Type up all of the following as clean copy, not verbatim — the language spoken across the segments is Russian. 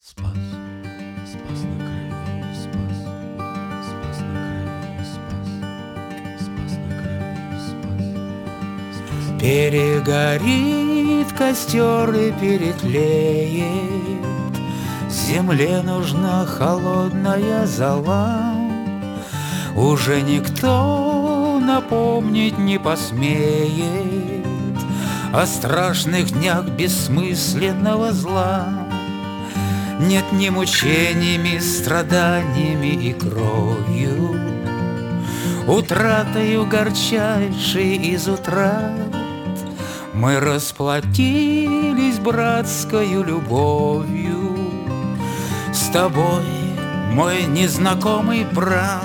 Спас, спас на крови, спас, спас на крови, спас, спас на крови, спас, спас. Перегорит костер и перетлеет, земле нужна холодная зола. Уже никто напомнить не посмеет о страшных днях бессмысленного зла. Нет ни мучениями, страданиями и кровью, утратою горчайшей из утрат, мы расплатились братскою любовью с тобой, мой незнакомый брат.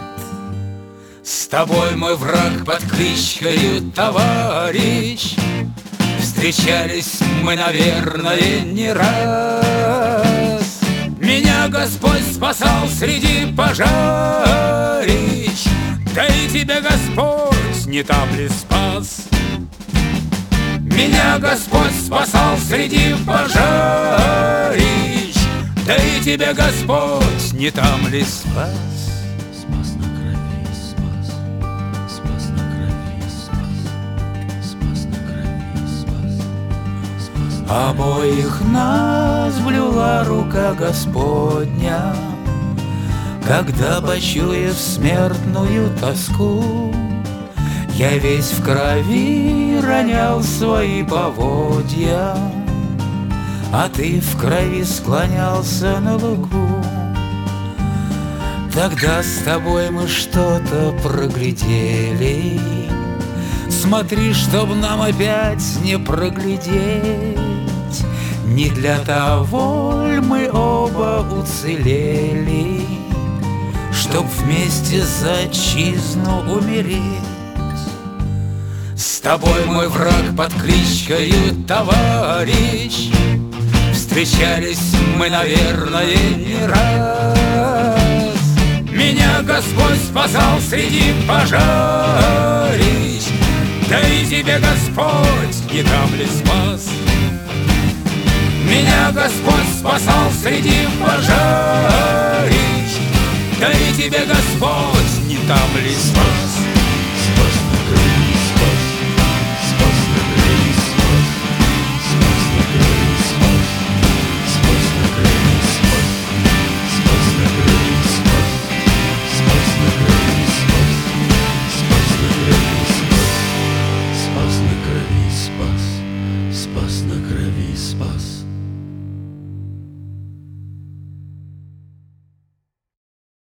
С тобой, мой враг, под кличкою товарищ, встречались мы, наверное, не раз. Меня Господь спасал среди пожарищ, да и тебя Господь не там ли спас? Меня Господь спасал среди пожарищ, да и тебя Господь не там ли спас? Спас на крови, спас, спас на крови, спас, спас на крови, спас, спас на Обоих нас блюла рука Господня, когда, почуяв смертную тоску, я весь в крови ронял свои поводья, а ты в крови склонялся на лугу. Тогда с тобой мы что-то проглядели. Смотри, чтоб нам опять не проглядеть. Не для того ль мы оба уцелели, чтоб вместе за отчизну умереть. С тобой, мой враг, под кличкою товарищ, встречались мы, наверное, не раз. Меня Господь спасал среди пожарищ, да и тебе Господь не там ли спас? Меня Господь спасал среди пожарищ, да и тебе Господь не там ли спас?